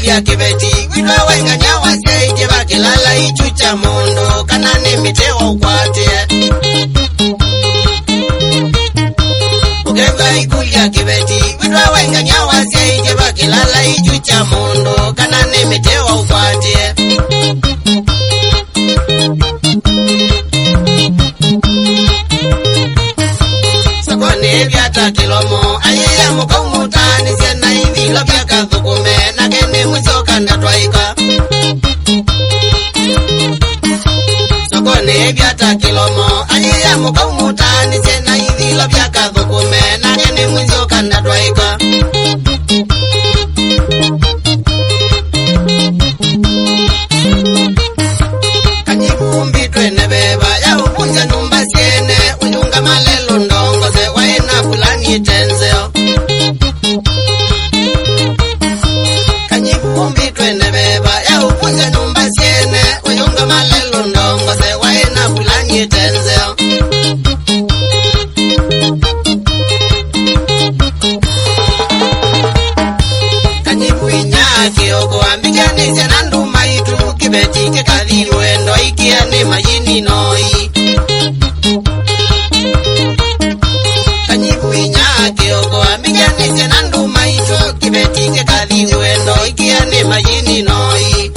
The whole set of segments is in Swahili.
kulia kibeti witwa wenganya waseje bakilala ichucha mondo kanane mitewa ukwate Ugeva ikulia kibeti witwa wenganya waseje bakilala ichucha mondo kanane mitewa ukwate Sakone biata kilomo ayaya mukaumutani sena hivi labia kathukume na kene mwizoka ndatwaika Sakone biata kilomo ayaya mukaumutani sena hivi labia kathukume na kene mwizoka ndatwaika Kanyibumbi twene beba ya upunja numba siene unyunga malelo ndongo ze waena fulani tenzeo Kanyibumbi twene beba ya upunja numba siene unyunga malelo ndongo ze waena fulani tenzeo Kanyibu inyaki oko ambigani senandu maitu kibeti kekadhi wendo ikiane majini noi Kanyibu inyaki oko ambigani senandu maitu kibeti kekadhi wendo ikiane majini noi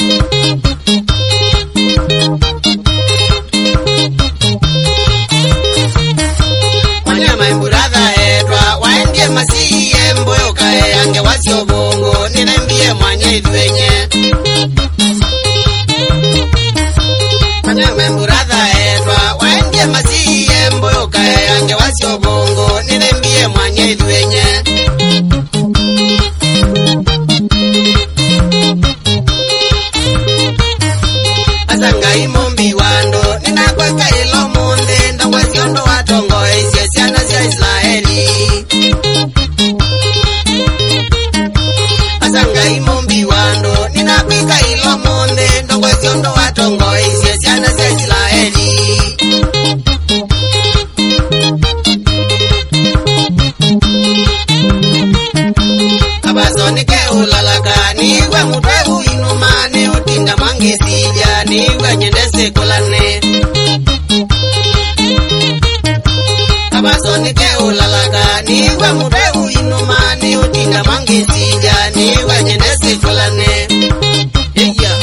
Wanyama imburadha edwa waendie masiye mboyo kae yange wasio bongo ninembie mwanye idwenye Wanyama imburadha edwa waendie masiye mboyo kae yange wasio bongo ninembie mwanye idwenye Asanga imombi wando ninakweka ilo munde ndangwasiondo watongo isye siana siya Israeli Asanga imombi wando ninakweka ilo munde ndangwasiondo watongo isye siana siya Israeli Abazonike ulalaka niwe mutwehu inumane utinda mangisija niwe nyendese kulane Abazonike ulalaka niwe mutwehu inumane utinda mangisija niwe nyendese kulane Yeah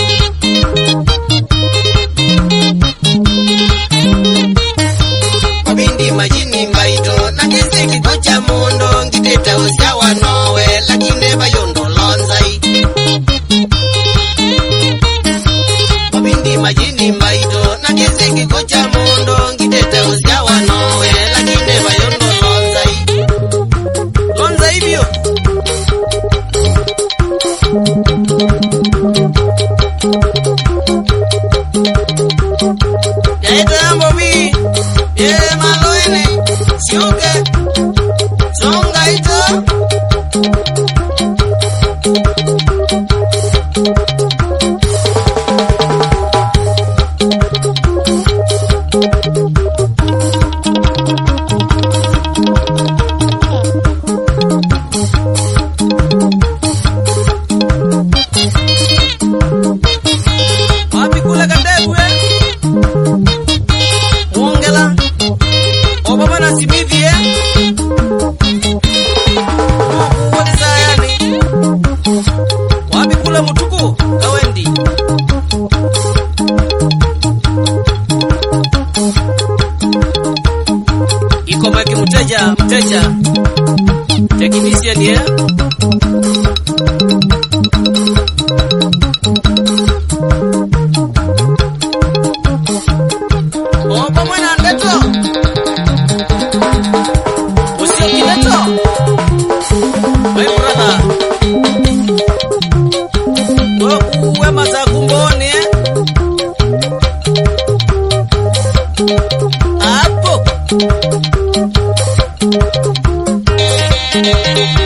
Wabindi majini mbaito na kese kikocha mundo ngiteta usya wanowe lakine bayondo lonzai Wabindi majini mbaito na kese kikocha mundo ngiteta usya wanowe lakine bayondo lonzai Lonzai bio Yaito yambo bi maloene siuke songa ito Wapi kule kadebu Ongela Obama na Simithi Mwone sayani Wapi kule mutuku Kawendi Iko maki mteja Technician ye Obama na ndeto Usio kineto My brother Uwe maza kumboni Apo